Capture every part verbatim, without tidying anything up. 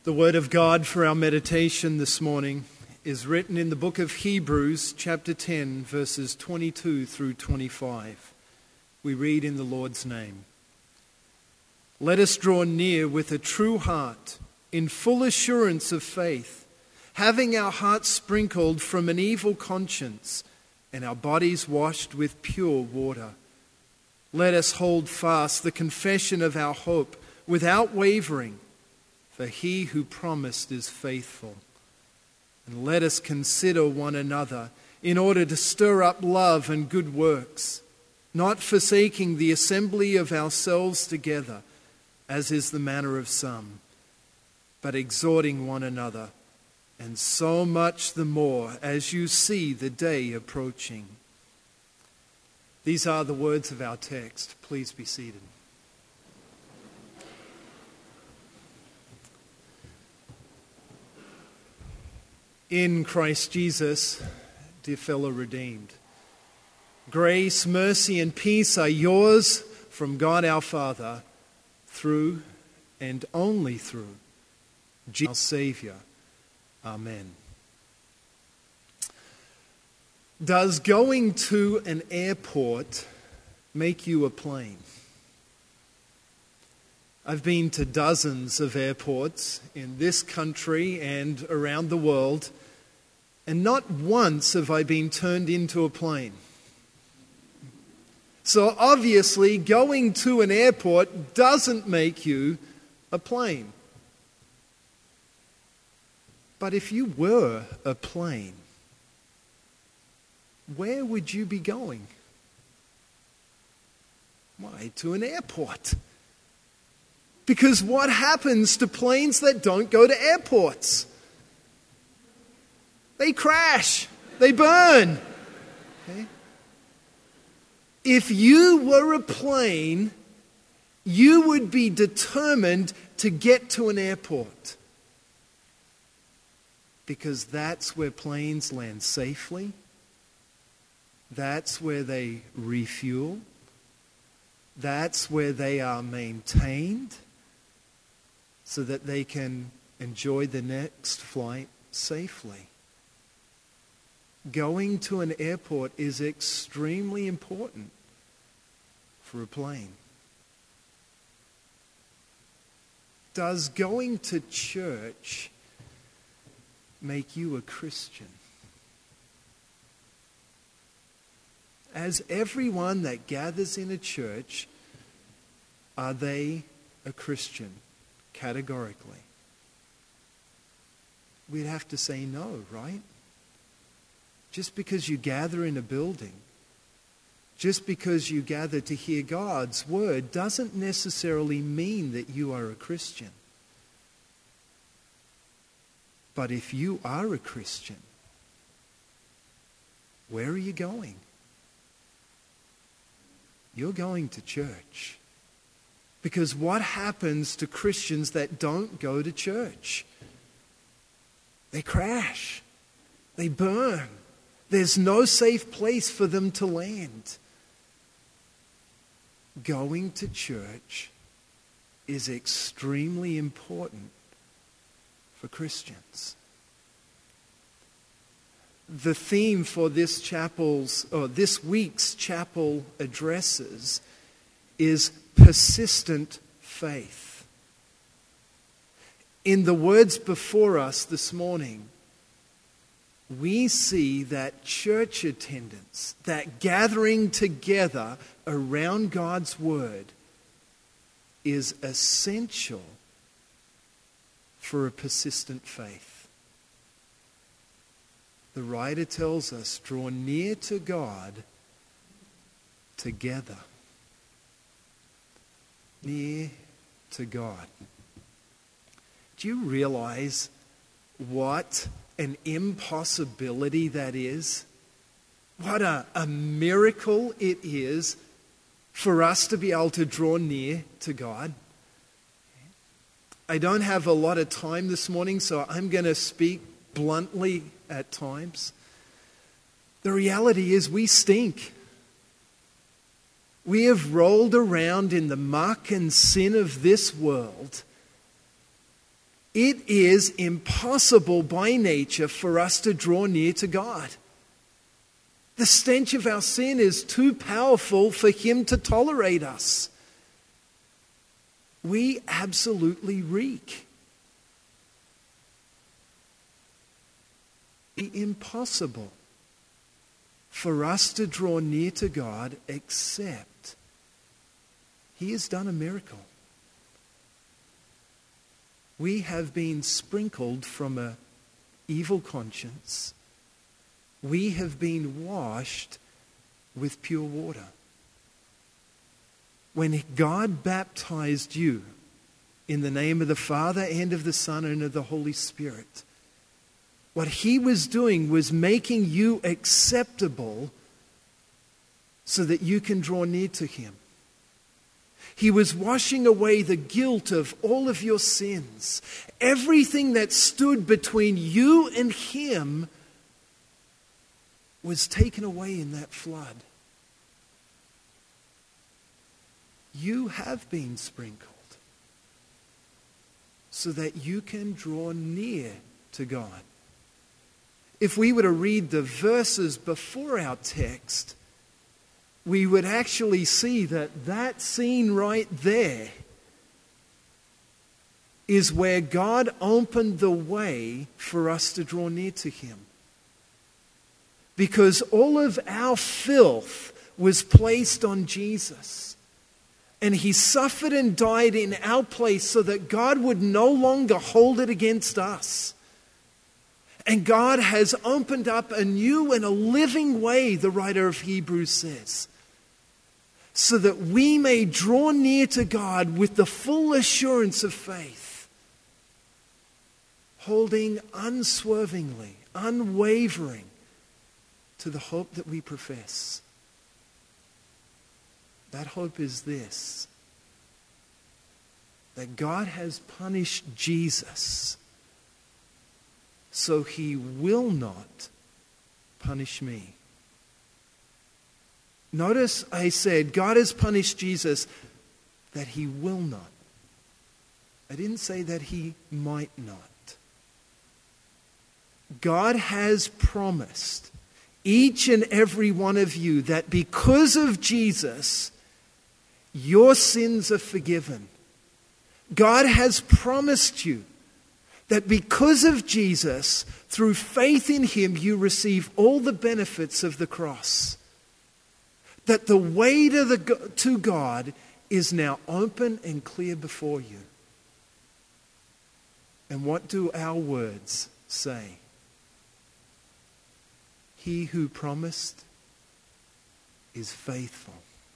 The word of God for our meditation this morning is written in the book of Hebrews, chapter ten, verses twenty-two through twenty-five. We read in the Lord's name. Let us draw near with a true heart, in full assurance of faith, having our hearts sprinkled from an evil conscience and our bodies washed with pure water. Let us hold fast the confession of our hope without wavering, for he who promised is faithful. And let us consider one another in order to stir up love and good works, not forsaking the assembly of ourselves together, as is the manner of some, but exhorting one another, and so much the more as you see the day approaching. These are the words of our text. Please be seated. In Christ Jesus, dear fellow redeemed, grace, mercy, and peace are yours from God our Father, through and only through Jesus our Savior. Amen. Does going to an airport make you a plane? I've been to dozens of airports in this country and around the world, and not once have I been turned into a plane. So obviously, going to an airport doesn't make you a plane. But if you were a plane, where would you be going? Why, to an airport. Because what happens to planes that don't go to airports? They crash. They burn. Okay? If you were a plane, you would be determined to get to an airport. Because that's where planes land safely. That's where they refuel. That's where they are maintained so that they can enjoy the next flight safely. Going to an airport is extremely important for a plane. Does going to church make you a Christian? As everyone that gathers in a church, are they a Christian? Categorically. We'd have to say no, right? Just because you gather in a building, just because you gather to hear God's word, doesn't necessarily mean that you are a Christian. But if you are a Christian, where are you going? You're going to church. Because what happens to Christians that don't go to church? They crash. They burn. There's no safe place for them to land. Going to church is extremely important for Christians. The theme for this chapel's or this week's chapel addresses is persistent faith. In the words before us this morning, we see that church attendance, that gathering together around God's word, is essential for a persistent faith. The writer tells us, draw near to God together. Near to God. Do you realize what an impossibility that is? What a, a miracle it is for us to be able to draw near to God. I don't have a lot of time this morning, so I'm going to speak bluntly at times. The reality is we stink. We have rolled around in the muck and sin of this world It is impossible by nature for us to draw near to God. The stench of our sin is too powerful for him to tolerate us. We absolutely reek. It's impossible for us to draw near to God except he has done a miracle. We have been sprinkled from an evil conscience. We have been washed with pure water. When God baptized you in the name of the Father and of the Son and of the Holy Spirit, what he was doing was making you acceptable so that you can draw near to him. He was washing away the guilt of all of your sins. Everything that stood between you and him was taken away in that flood. You have been sprinkled so that you can draw near to God. If we were to read the verses before our text, we would actually see that that scene right there is where God opened the way for us to draw near to him. Because all of our filth was placed on Jesus. And he suffered and died in our place so that God would no longer hold it against us. And God has opened up a new and a living way, the writer of Hebrews says, so that we may draw near to God with the full assurance of faith, holding unswervingly, unwavering to the hope that we profess. That hope is this, that God has punished Jesus so he will not punish me. Notice I said God has punished Jesus that he will not. I didn't say that he might not. God has promised each and every one of you that because of Jesus, your sins are forgiven. God has promised you that because of Jesus, through faith in him, you receive all the benefits of the cross. That the way to, the, to God is now open and clear before you. And what do our words say? He who promised is faithful.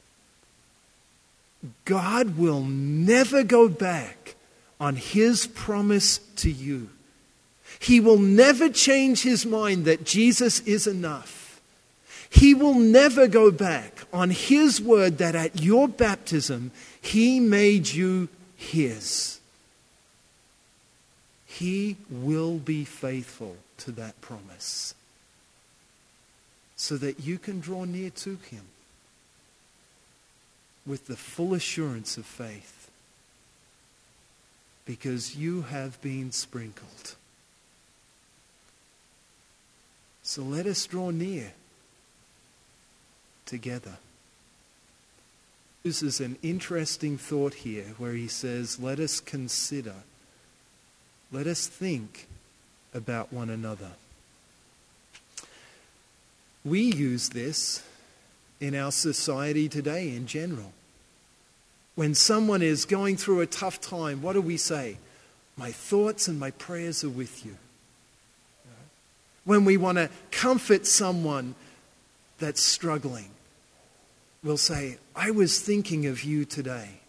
God will never go back on his promise to you. He will never change his mind that Jesus is enough. He will never go back on his word that at your baptism he made you his. He will be faithful to that promise so that you can draw near to him with the full assurance of faith. Because you have been sprinkled. So let us draw near together. This is an interesting thought here where he says, let us consider, let us think about one another. We use this in our society today in general. When someone is going through a tough time, what do we say? My thoughts and my prayers are with you. When we want to comfort someone that's struggling, we'll say, I was thinking of you today.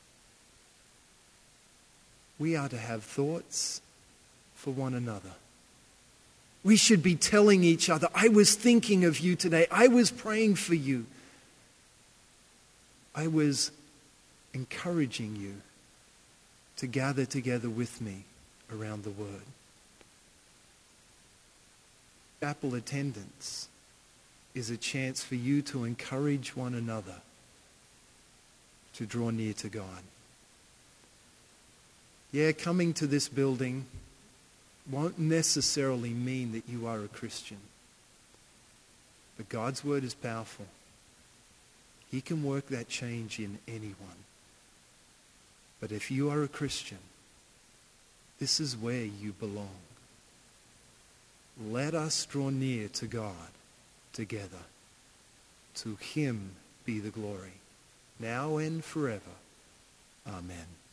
We are to have thoughts for one another. We should be telling each other, I was thinking of you today. I was praying for you. I was encouraging you to gather together with me around the Word. Chapel attendance is a chance for you to encourage one another to draw near to God. Yeah, coming to this building won't necessarily mean that you are a Christian. But God's word is powerful. He can work that change in anyone. But if you are a Christian, this is where you belong. Let us draw near to God together. To him be the glory, now and forever. Amen.